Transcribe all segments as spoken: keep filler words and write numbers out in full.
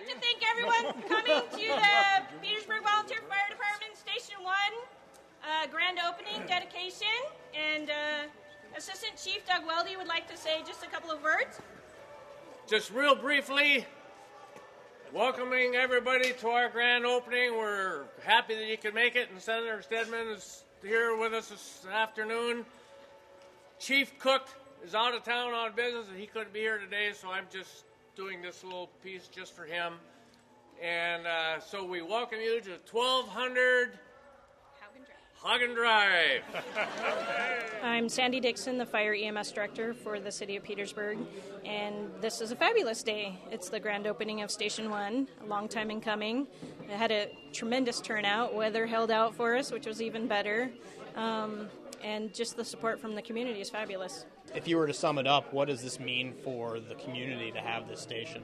to thank everyone coming to the Petersburg Volunteer Fire Department Station one uh, grand opening dedication. And uh, Assistant Chief Doug Weldy would like to say just a couple of words. Just real briefly, welcoming everybody to our grand opening. We're happy that you could make it, and Senator Stedman is here with us this afternoon. Chief Cook is out of town on business, and he couldn't be here today, so I'm just doing this little piece just for him. And uh, so we welcome you to twelve hundred Hagen Drive. I'm Sandy Dixon, the Fire E M S Director for the City of Petersburg, and this is a fabulous day. It's the grand opening of Station one, a long time in coming. It had a tremendous turnout. Weather held out for us, which was even better, um, and just the support from the community is fabulous. If you were to sum it up, what does this mean for the community to have this station?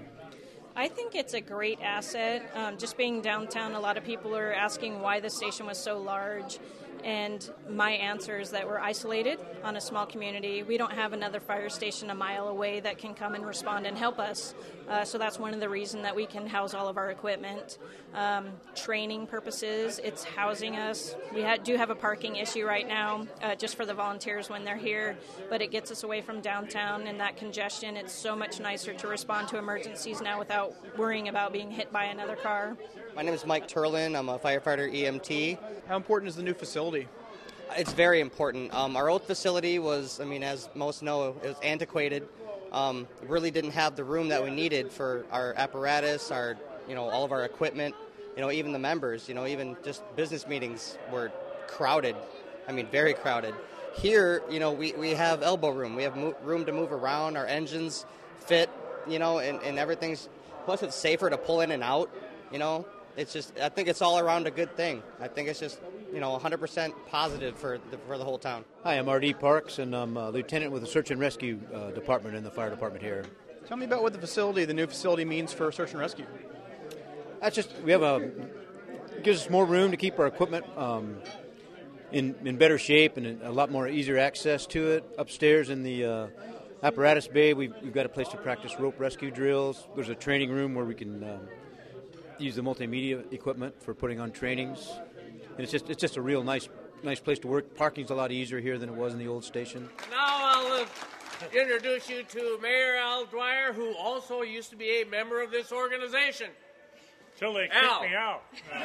I think it's a great asset. Um, just being downtown, a lot of people are asking why the station was so large. And my answer is that we're isolated on a small community. We don't have another fire station a mile away that can come and respond and help us. Uh, so that's one of the reasons that we can house all of our equipment. Um, training purposes, it's housing us. We ha- do have a parking issue right now uh, just for the volunteers when they're here, but it gets us away from downtown and that congestion. It's so much nicer to respond to emergencies now without worrying about being hit by another car. My name is Mike Turlin. I'm a firefighter E M T. How important is the new facility? It's very important. Um, our old facility was, I mean, as most know, it was antiquated. Um, really didn't have the room that we needed for our apparatus, our, you know, all of our equipment, you know, even the members, you know, even just business meetings were crowded. I mean, very crowded. Here, you know, we, we have elbow room. We have mo- room to move around. Our engines fit, you know, and, and everything's, plus it's safer to pull in and out, you know. It's just, I think it's all around a good thing. I think it's just, you know, one hundred percent positive for the, for the whole town. Hi, I'm R D Parks, and I'm a lieutenant with the Search and Rescue uh, Department in the fire department here. Tell me about what the facility, the new facility, means for search and rescue. That's just, we have a, it gives us more room to keep our equipment um, in, in better shape and a lot more easier access to it. Upstairs in the uh, apparatus bay, we've, we've got a place to practice rope rescue drills. There's a training room where we can um, use the multimedia equipment for putting on trainings, and it's just it's just a real nice nice place to work. Parking's a lot easier here than it was in the old station. Now I'll uh, introduce you to Mayor Al Dwyer, who also used to be a member of this organization. Till they Al. kicked me out.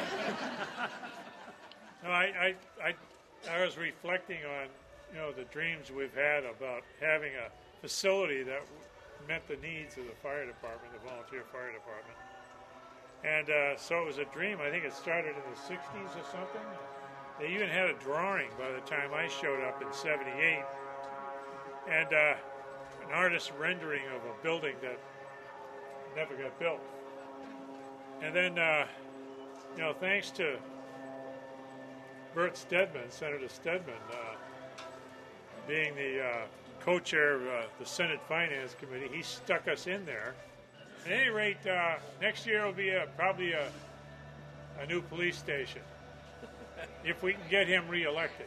No, I, I I I was reflecting on you know the dreams we've had about having a facility that met the needs of the fire department, the volunteer fire department. And uh, so it was a dream. I think it started in the sixties or something. They even had a drawing by the time I showed up in seventy-eight. And uh, an artist's rendering of a building that never got built. And then, uh, you know, thanks to Bert Stedman, Senator Stedman, uh, being the uh, co-chair of uh, the Senate Finance Committee, he stuck us in there. At any rate, uh, next year will be a, probably a, a new police station, if we can get him reelected.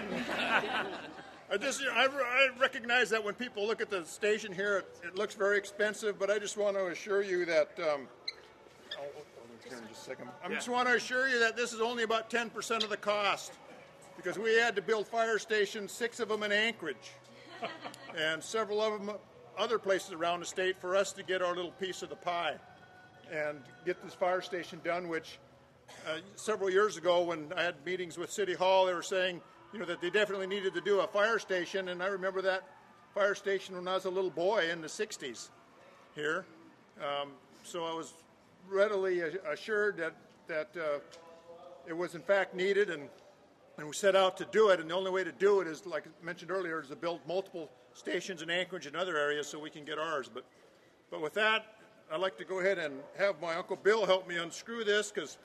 I just, I, I recognize that when people look at the station here, it, it looks very expensive, but I just want to assure you that, um, oh, oh, just a second. I Yeah. just want to assure you that this is only about ten percent of the cost, because we had to build fire stations, six of them in Anchorage, and several of them other places around the state for us to get our little piece of the pie and get this fire station done, which uh, several years ago when I had meetings with City Hall, they were saying, you know, that they definitely needed to do a fire station, and I remember that fire station when I was a little boy in the sixties here. Um, so I was readily assured that, that uh, it was in fact needed, and, and we set out to do it, and the only way to do it is, like I mentioned earlier, is to build multiple stations in Anchorage and other areas so we can get ours. But but with that, I'd like to go ahead and have my Uncle Bill help me unscrew this, because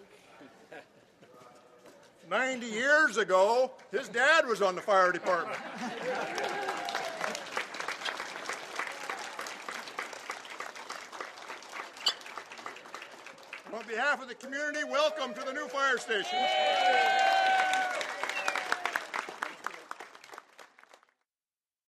ninety years ago, his dad was on the fire department. On behalf of the community, welcome to the new fire station.